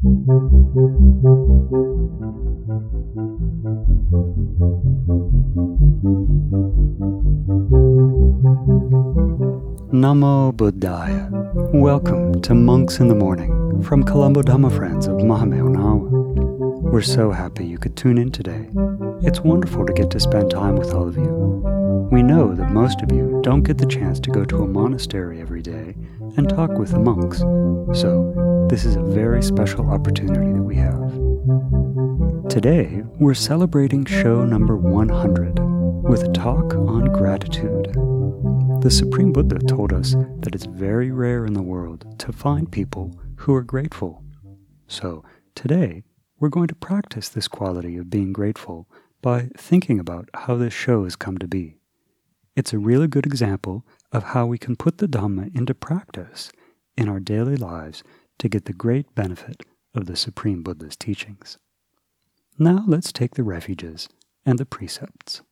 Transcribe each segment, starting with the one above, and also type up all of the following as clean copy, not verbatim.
Namo Buddhaya. Welcome to Monks in the Morning from Colombo Dhamma Friends of Mahameonawa. We're so happy you could tune in today. It's wonderful to get to spend time with all of you. We know that most of you don't get the chance to go to a monastery every day and talk with the monks, so this is a very special opportunity that we have. Today, we're celebrating show number 100 with a talk on gratitude. The Supreme Buddha told us that it's very rare in the world to find people who are grateful. So today, we're going to practice this quality of being grateful by thinking about how this show has come to be. It's a really good example of how we can put the Dhamma into practice in our daily lives to get the great benefit of the Supreme Buddha's teachings. Now let's take the refuges and the precepts.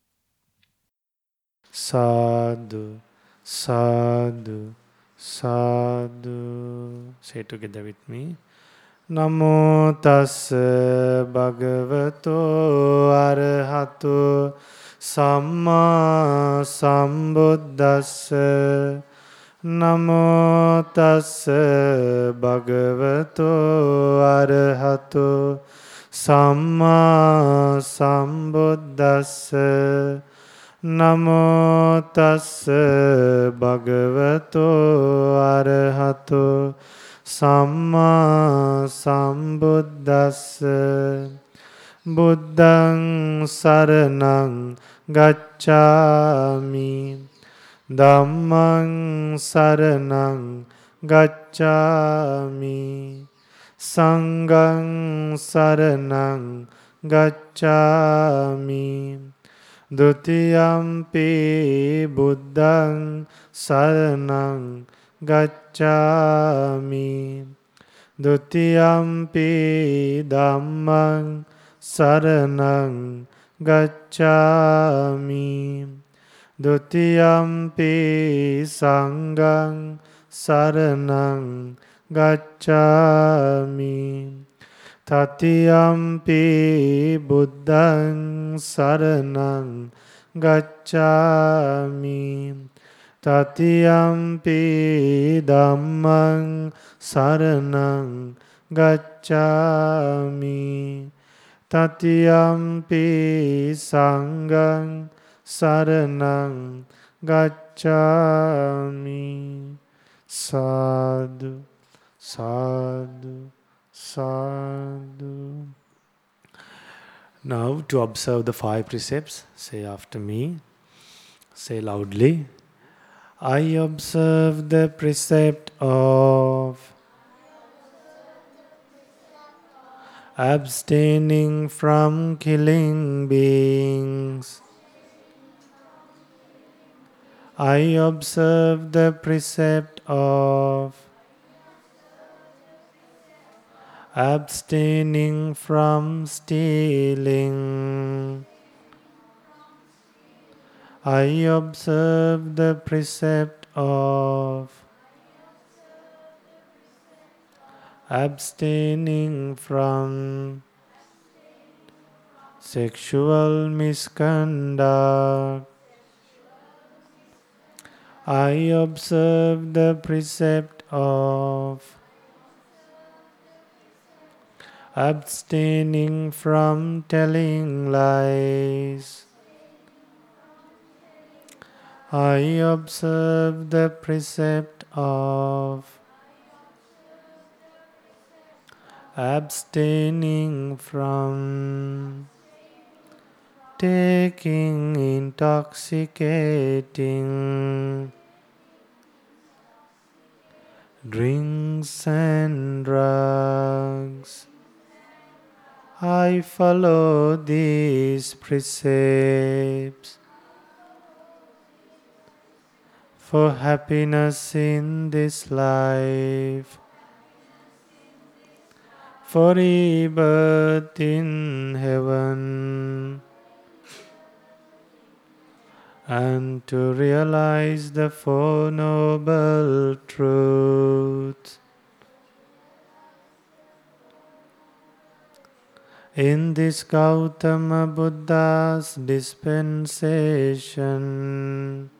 Sadhu, sadhu, sadhu. Say it together with me. Namo tassa bhagavato arahato samma sambuddhassa. Namo tassa bhagavato arahato samma sambuddhassa. Namo tassa bhagavato arahato samma sambuddhassa. Buddhaṃ saranang gacchāmi. Dhammaṃ saranang gacchāmi. Sanghaṃ saranang gacchāmi. Dutiyampi buddhaṃ saranang gacchāmi. Dutiyampi dhammaṃ saranang gacchāmi. Dutiyampi sanghaṃ saranang gacchāmi. Tatiyampi buddhaṃ saranang gacchāmi. Tatiyampi dhammaṃ saranang gacchāmi. Tatiyampi sanghaṃ saranang gacchāmi. Sadhu, sadhu, sadhu. Now to observe the 5 precepts, say after me. Say loudly. I observe the precept of abstaining from killing beings. I observe the precept of abstaining from stealing. I observe the precept of abstaining from sexual misconduct. I observe the precept of abstaining from telling lies. I observe the precept of abstaining from taking intoxicating drinks and drugs. I follow these precepts for happiness in this life, for rebirth in heaven, and to realize the Four Noble Truths. in this Gautama Buddha's dispensation.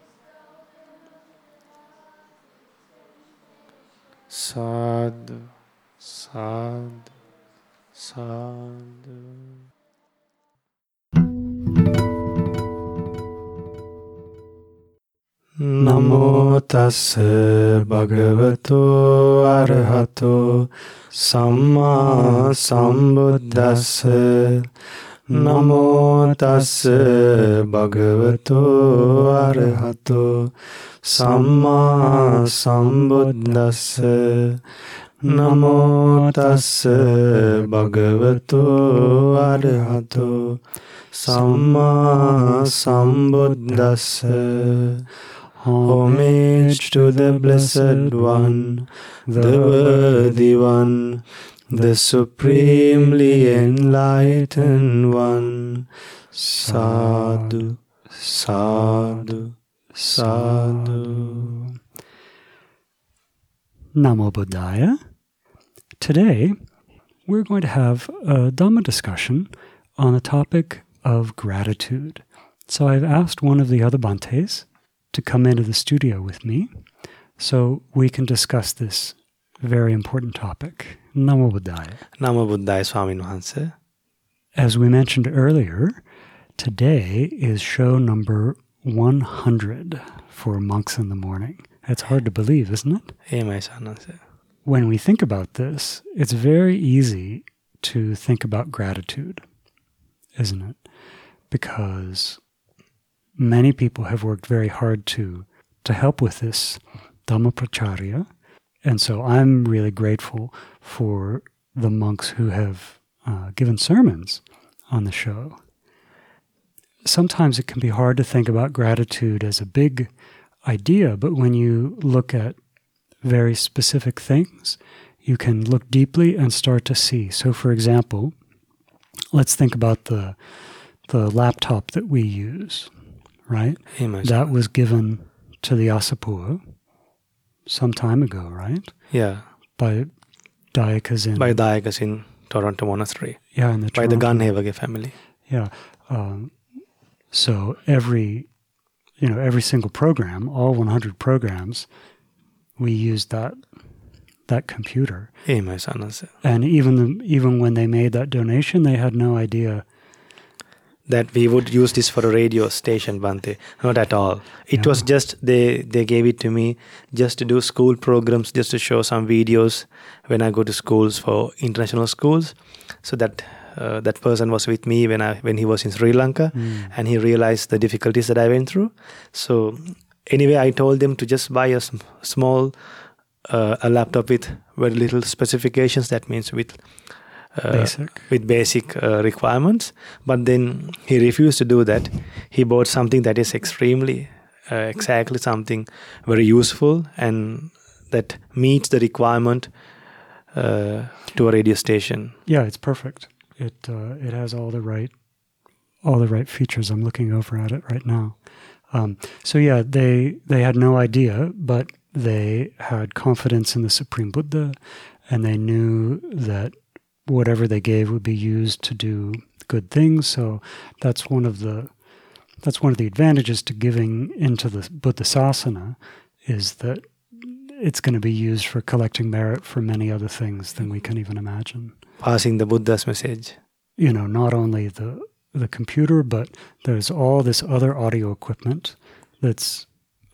Sadhu, sadhu, sadhu. Namo tassa bhagavato arahato samma sambuddhassa. Namo tassa bhagavato arahato samma sambuddhassa. Namo tassa bhagavato arahato samma sambuddhassa. Homage to the Blessed One, the Worthy One, the Supremely Enlightened One. Sadhu, sadhu, sadhu. Namo Buddhaya. Today, we're going to have a Dhamma discussion on the topic of gratitude. So I've asked one of the other Bhantes to come into the studio with me so we can discuss this very important topic. Namo Buddhaya. Namo Buddhaya, Swamin Wahanse. As we mentioned earlier, today is show number 100 for Monks in the Morning. It's hard to believe, isn't it? When we think about this, it's very easy to think about gratitude, isn't it? Because many people have worked very hard to help with this Dhamma Pracharya. And so I'm really grateful for the monks who have given sermons on the show. Sometimes it can be hard to think about gratitude as a big idea, but when you look at very specific things, you can look deeply and start to see. So for example, let's think about the laptop that we use. Right? That was given to the Asapua some time ago, right? Yeah. By Dayakas in Toronto Monastery. Yeah, in by the Ganhevage family. Yeah. So every single program, all 100 programs, we used that computer. And even when they made that donation, they had no idea that we would use this for a radio station, Bhante. Not at all. It was just, they gave it to me just to do school programs, just to show some videos when I go to schools for international schools. So that person was with me when he was in Sri Lanka, and he realized the difficulties that I went through. So anyway, I told them to just buy a small a laptop with very little specifications. That means with basic requirements, but then he refused to do that. He bought something that is extremely exactly something very useful and that meets the requirement to a radio station. Yeah, it's perfect. It has all the right features. I'm looking over at it right now. So yeah, they had no idea, but they had confidence in the Supreme Buddha, and they knew that whatever they gave would be used to do good things. So that's one of the advantages to giving into the Buddha Sasana, is that it's going to be used for collecting merit for many other things than we can even imagine. Passing the Buddha's message. Not only the computer, but there's all this other audio equipment that's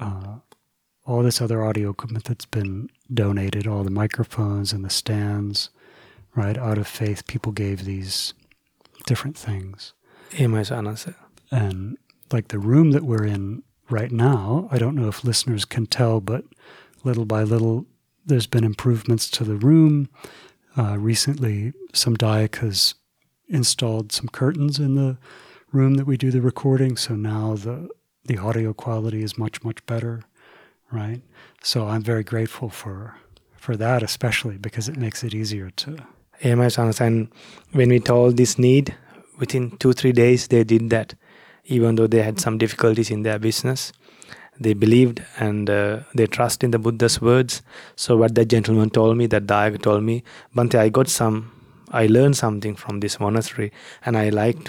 been donated, all the microphones and the stands. Right, out of faith, people gave these different things. And like the room that we're in right now, I don't know if listeners can tell, but little by little, there's been improvements to the room. Recently, some Dayakas installed some curtains in the room that we do the recording, so now the audio quality is much, much better, right? So I'm very grateful for that, especially because it makes it easier to... And when we told this need, within 2-3 days they did that. Even though they had some difficulties in their business, they believed and they trust in the Buddha's words. So what that gentleman told me, that Dayaka told me, Bhante, I got some I learned something from this monastery, and I like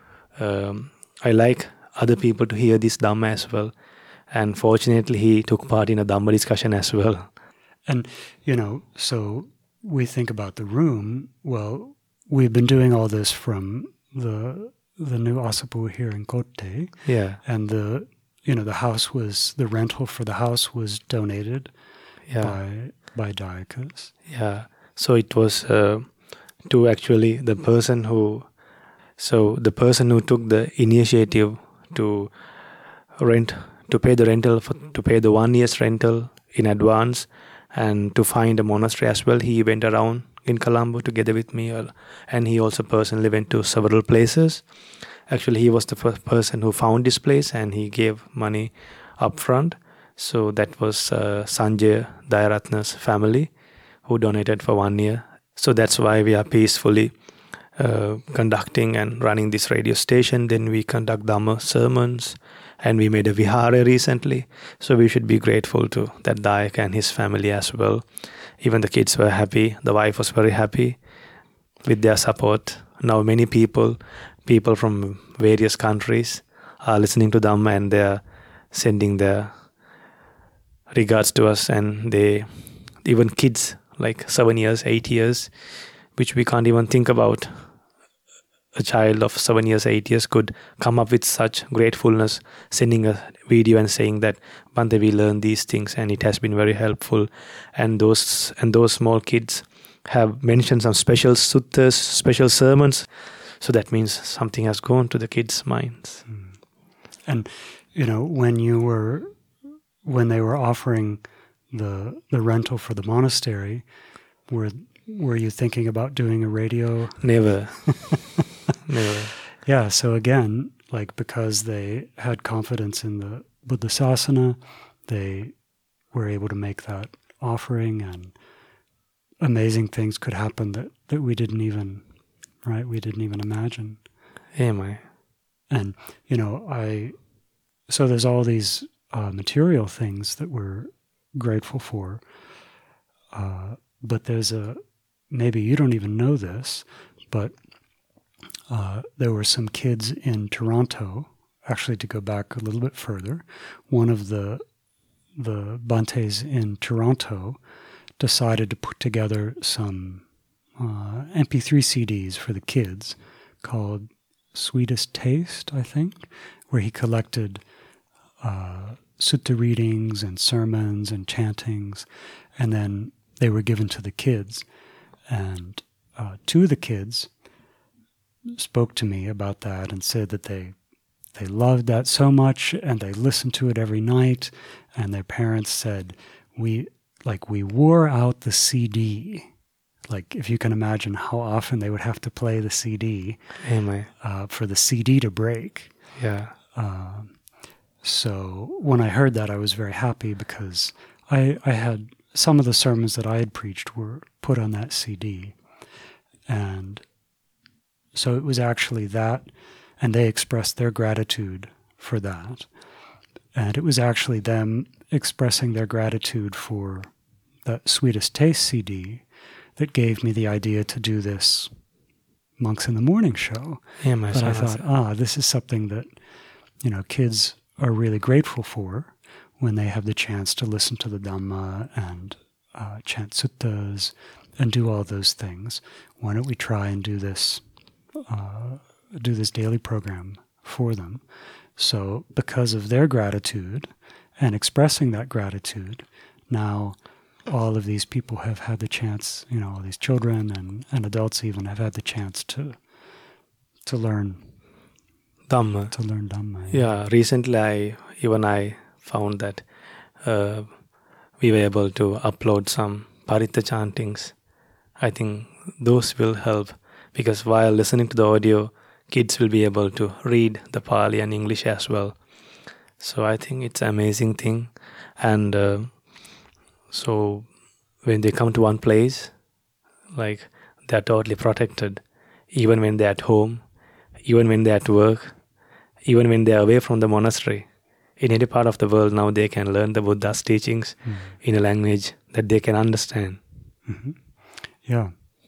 other people to hear this Dhamma as well. And fortunately, he took part in a Dhamma discussion as well. And, so we think about the room. Well, we've been doing all this from the new Asapu here in Kotte. Yeah. And the rental for the house was donated by Dayakas. Yeah. So it was to actually the person who took the initiative to pay the 1 year's rental in advance and to find a monastery as well. He went around in Colombo together with me, and he also personally went to several places. Actually, he was the first person who found this place, and he gave money up front. So that was Sanjay Dayaratna's family who donated for 1 year. So that's why we are peacefully conducting and running this radio station. Then we conduct Dhamma sermons, and we made a vihara recently. So we should be grateful to that Dayak and his family as well. Even the kids were happy. The wife was very happy with their support. Now many people from various countries are listening to Dhamma, and they are sending their regards to us. And even kids like 7 years, 8 years, which we can't even think about. A child of 7 years, 8 years could come up with such gratefulness, sending a video and saying that, Bhante, we learned these things and it has been very helpful. And those small kids have mentioned some special suttas, special sermons. So that means something has gone to the kids' minds. And, when they were offering the rental for the monastery, were you thinking about doing a radio? Never. Never. Yeah, so again, because they had confidence in the Buddha Sasana, they were able to make that offering, and amazing things could happen that we didn't even imagine. Amen. And, so there's all these material things that we're grateful for, but there's maybe you don't even know this, but there were some kids in Toronto, actually to go back a little bit further, one of the Bhantes in Toronto decided to put together some MP3 CDs for the kids called Sweetest Taste, I think, where he collected sutta readings and sermons and chantings, and then they were given to the kids. And two of the kids spoke to me about that and said that they loved that so much and they listened to it every night, and their parents said, we wore out the CD. If you can imagine how often they would have to play the CD for the CD to break. Yeah. So when I heard that, I was very happy, because I had some of the sermons that I had preached were put on that CD. And so it was actually that, and they expressed their gratitude for that. And it was actually them expressing their gratitude for that Sweetest Taste CD that gave me the idea to do this Monks in the Morning show. But I thought, this is something that, kids are really grateful for when they have the chance to listen to the Dhamma and chant suttas and do all those things. Why don't we try and do this daily program for them? So because of their gratitude and expressing that gratitude, now all of these people have had the chance, all these children and adults even have had the chance to learn Dhamma. To learn Dhamma. Yeah, recently I found that we were able to upload some Paritta chantings. I think those will help, because while listening to the audio, kids will be able to read the Pali and English as well. So I think it's an amazing thing. And so when they come to one place, they're totally protected, even when they're at home, even when they're at work, even when they're away from the monastery. In any part of the world now, they can learn the Buddha's teachings in a language that they can understand. Mm-hmm. Yeah.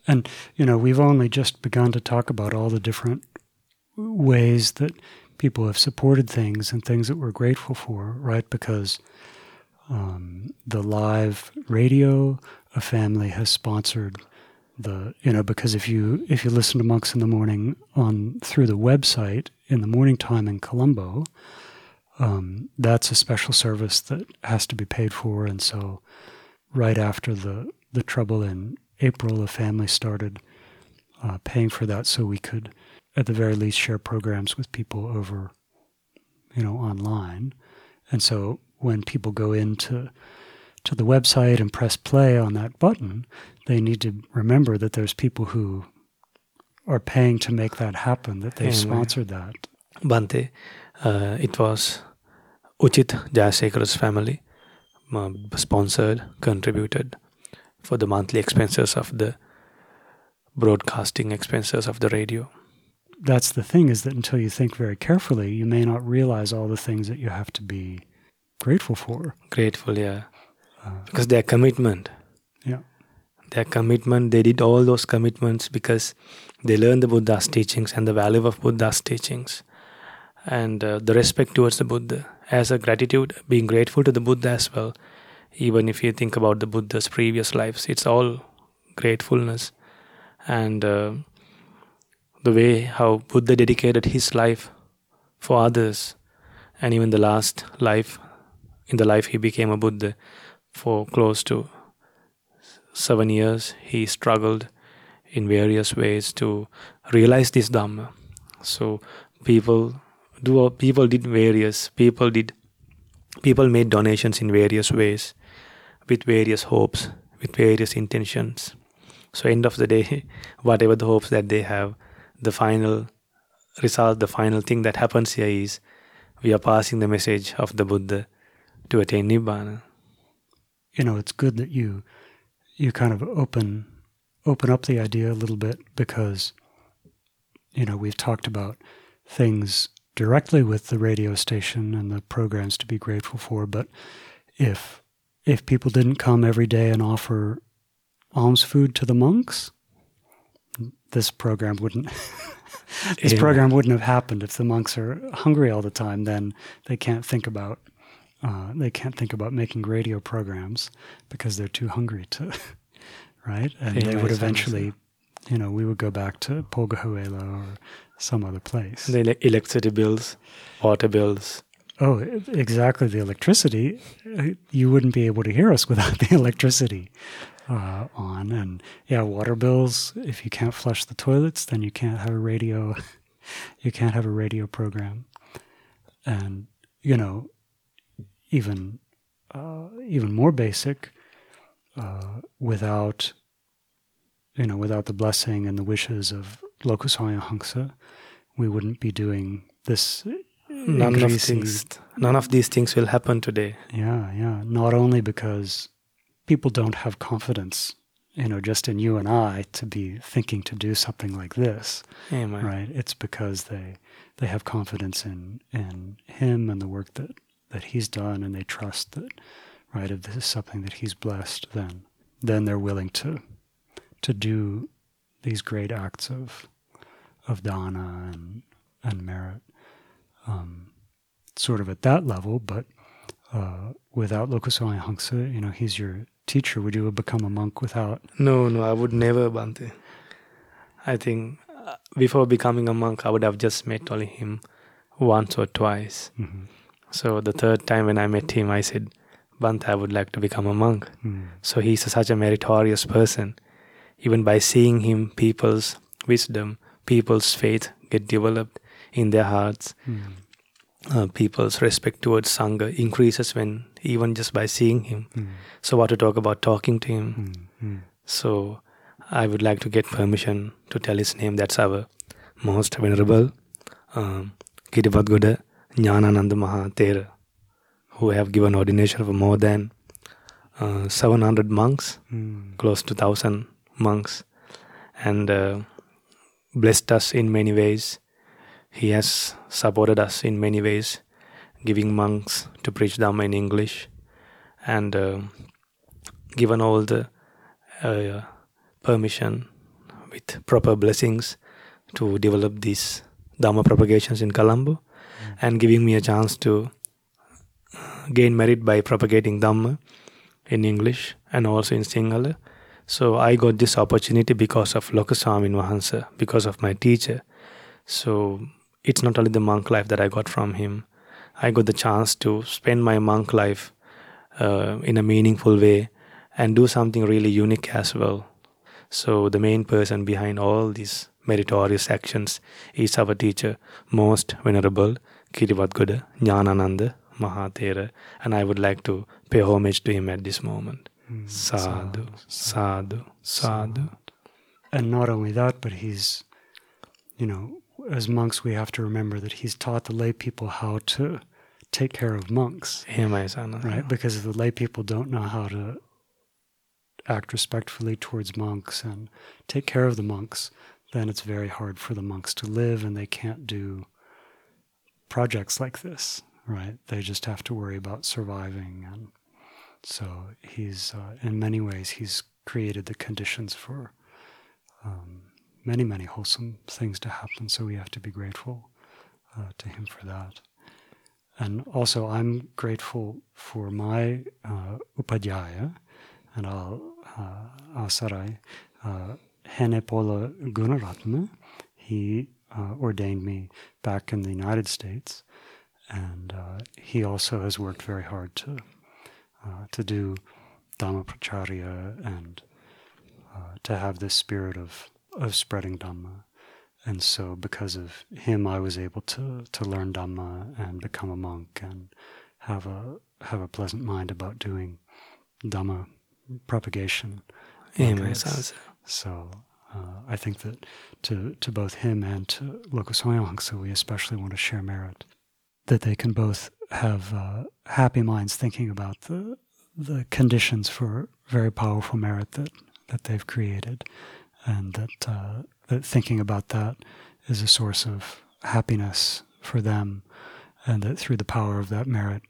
And, we've only just begun to talk about all the different ways that people have supported things and things that we're grateful for, right? Because the live radio, a family has sponsored because if you listen to Monks in the Morning through the website in the morning time in Colombo, that's a special service that has to be paid for. And so right after the trouble in April, the family started paying for that so we could, at the very least, share programs with people over, online. And so when people go into the website and press play on that button, they need to remember that there's people who are paying to make that happen, that they've sponsored that. Bhante, it was Uchit Jayasekara's family sponsored, contributed for the monthly expenses of the broadcasting expenses of the radio. That's the thing, is that until you think very carefully, you may not realize all the things that you have to be grateful for. Grateful, yeah. Because their commitment. Yeah. Their commitment, they did all those commitments because they learned the Buddha's teachings and the value of Buddha's teachings. And the respect towards the Buddha. As a gratitude, being grateful to the Buddha as well. Even if you think about the Buddha's previous lives, it's all gratefulness. And the way how Buddha dedicated his life for others. And even the last life, in the life he became a Buddha, for close to 7 years, he struggled in various ways to realize this Dhamma. So people made donations in various ways, with various hopes, with various intentions. So end of the day, whatever the hopes that they have, the final result, the final thing that happens here is we are passing the message of the Buddha to attain Nibbana. It's good that you kind of open up the idea a little bit, because, we've talked about things directly with the radio station and the programs to be grateful for, but if people didn't come every day and offer alms food to the monks, this program wouldn't have happened. If the monks are hungry all the time, then they can't think about making radio programs because they're too hungry to, right? And they would eventually, we would go back to Polgahuela or some other place. The electricity bills, water bills. Oh, exactly. The electricity, you wouldn't be able to hear us without the electricity on. And water bills, if you can't flush the toilets, then you can't have a radio, program. And, even more basic, without the blessing and the wishes of Locus Hangsa, we wouldn't be doing this. None of these things will happen today. Yeah. Not only because people don't have confidence, just in you and I to be thinking to do something like this, right? It's because they have confidence in him and the work that he's done, and they trust that, right, if this is something that he's blessed, then they're willing to do these great acts of dana and merit, sort of at that level. But without Lokaswami Hangsa, he's your teacher. Would you have become a monk without? No, I would never, Bhante. I think before becoming a monk, I would have just met only him once or twice. Mm-hmm. So the third time when I met him, I said, Bhante, I would like to become a monk. Mm. So he's such a meritorious person. Even by seeing him, people's wisdom, people's faith get developed in their hearts. Mm. People's respect towards Sangha increases even just by seeing him. Mm. So what to talk about talking to him. Mm. So I would like to get permission to tell his name. That's our most venerable Kiribadgoda Jnanananda Mahathera, who have given ordination for more than 700 monks, close to 1,000 monks, and blessed us in many ways. He has supported us in many ways, giving monks to preach Dhamma in English, and given all the permission with proper blessings to develop these Dhamma propagations in Colombo and giving me a chance to gain merit by propagating Dhamma in English and also in Sinhala. So I got this opportunity because of Lokaswamin Wahanse, because of my teacher. So it's not only the monk life that I got from him. I got the chance to spend my monk life in a meaningful way and do something really unique as well. So the main person behind all these meritorious actions is our teacher, Most Venerable Kirivatgoda Jnanananda Mahathera, and I would like to pay homage to him at this moment. Sadhu, sadhu, sadhu. And not only that, but he's, as monks we have to remember that he's taught the lay people how to take care of monks. Right? Because if the lay people don't know how to act respectfully towards monks and take care of the monks, then it's very hard for the monks to live, and they can't do projects like this, right? They just have to worry about surviving. And so he's, in many ways, he's created the conditions for many, many wholesome things to happen. So we have to be grateful to him for that. And also I'm grateful for my Upadhyaya, and I'll Sarai, Henepola Gunaratna. He ordained me back in the United States, and he also has worked very hard to do Dhamma Pracharya and to have this spirit of spreading Dhamma. And so because of him, I was able to learn Dhamma and become a monk and have a pleasant mind about doing Dhamma propagation. So I think that to both him and to Lokaswamin Wahanse, we especially want to share merit, that they can both have happy minds thinking about the conditions for very powerful merit that they've created, and that thinking about that is a source of happiness for them, and that through the power of that merit,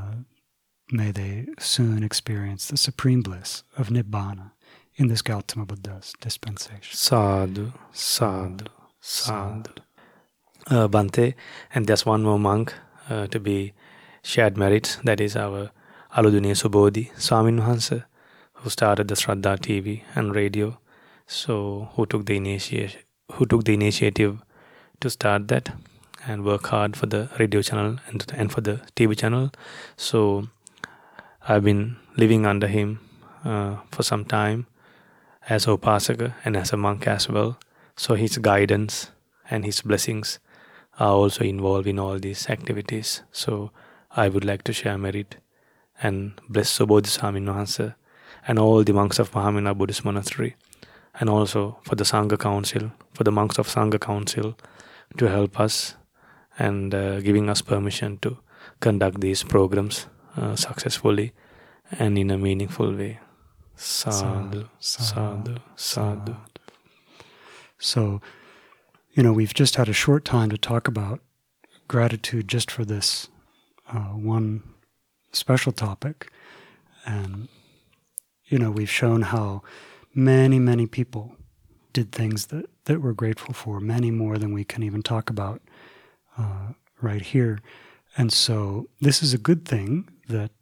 may they soon experience the supreme bliss of Nibbana in this Gautama Buddha's dispensation. Sadhu, sadhu, sadhu. Bhante, and there's one more monk to be shared merit, that is our Aludune Subodhi Swamin Wahanse, who started the Shraddha TV and radio. So who took the initiative to start that and work hard for the radio channel and for the TV channel. So I've been living under him for some time as a upasaka and as a monk as well. So his guidance and his blessings are also involved in all these activities. So I would like to share merit and bless Subodhi Swamin Wahanse and all the monks of Mahamena Buddhist Monastery, and also for the Sangha Council, for the monks of Sangha Council, to help us and giving us permission to conduct these programs successfully and in a meaningful way. Sadhu, sadhu, sadhu. So, we've just had a short time to talk about gratitude just for this one special topic. And, we've shown how many, many people did things that we're grateful for, many more than we can even talk about right here. And so this is a good thing that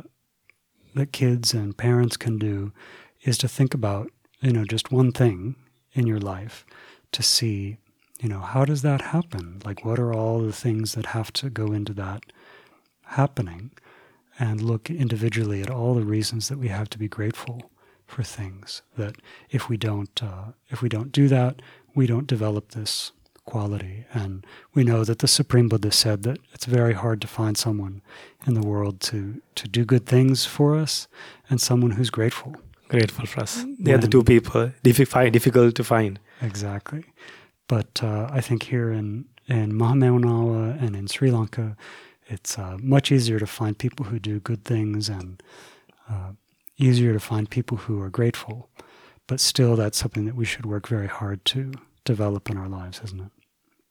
kids and parents can do, is to think about, just one thing in your life to see, how does that happen? Like, what are all the things that have to go into that happening? And look individually at all the reasons that we have to be grateful for things. That if we don't do that, we don't develop this quality. And we know that the Supreme Buddha said that it's very hard to find someone in the world to do good things for us, and someone who's grateful. Grateful for us. They are the two people difficult to find. Exactly. But I think here in Mahamaunawa and in Sri Lanka, it's much easier to find people who do good things, and easier to find people who are grateful. But still, that's something that we should work very hard to develop in our lives, isn't it?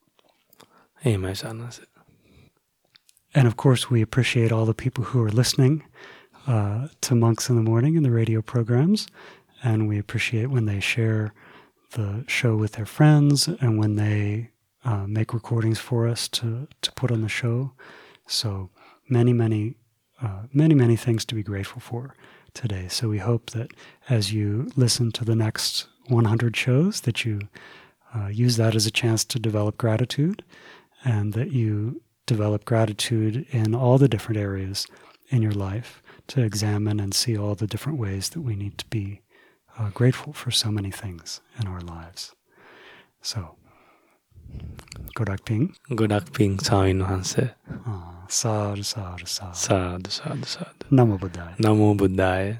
And of course, we appreciate all the people who are listening to Monks in the Morning and the radio programs, and we appreciate when they share the show with their friends and when they make recordings for us to put on the show. So many things to be grateful for today. So we hope that as you listen to the next 100 shows, that you use that as a chance to develop gratitude, and that you develop gratitude in all the different areas in your life, to examine and see all the different ways that we need to be grateful for so many things in our lives. So, Godak Ping. Godak Ping Swamīn Wahanse. Sadhu, sadhu, sadhu. Sadhu, sadhu, sadhu. Namo Buddhaya. Namo Buddhaya.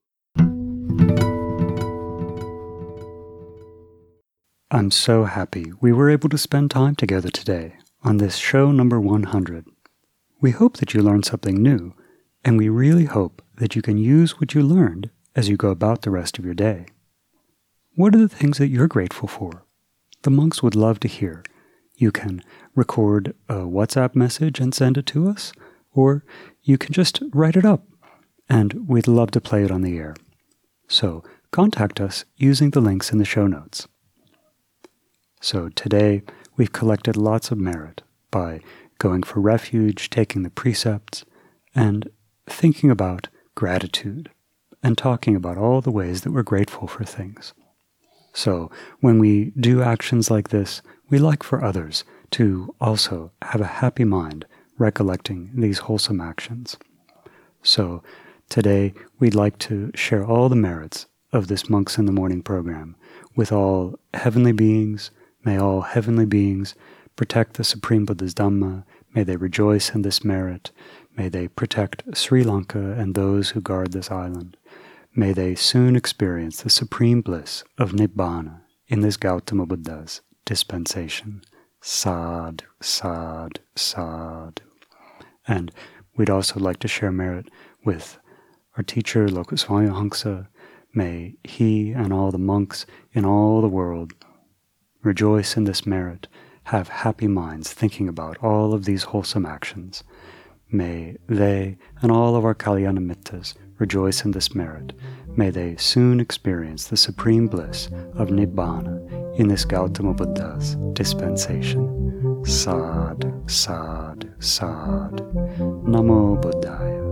I'm so happy we were able to spend time together today on this show number 100. We hope that you learned something new, and we really hope that you can use what you learned as you go about the rest of your day. What are the things that you're grateful for? The monks would love to hear. You can record a WhatsApp message and send it to us, or you can just write it up, and we'd love to play it on the air. So contact us using the links in the show notes. So today, we've collected lots of merit by going for refuge, taking the precepts, and thinking about gratitude, and talking about all the ways that we're grateful for things. So when we do actions like this, we like for others to also have a happy mind recollecting these wholesome actions. So today, we'd like to share all the merits of this Monks in the Morning program with all heavenly beings. May all heavenly beings protect the Supreme Buddha's Dhamma. May they rejoice in this merit. May they protect Sri Lanka and those who guard this island. May they soon experience the supreme bliss of Nibbana in this Gautama Buddha's dispensation. Sadhu, sadhu, sadhu. And we'd also like to share merit with our teacher, Lokaswami Hangsa. May he and all the monks in all the world rejoice in this merit, have happy minds thinking about all of these wholesome actions. May they and all of our Kalyana Mittas rejoice in this merit. May they soon experience the supreme bliss of Nibbana in this Gautama Buddha's dispensation. Sadhu, sadhu, sadhu. Namo Buddhaya.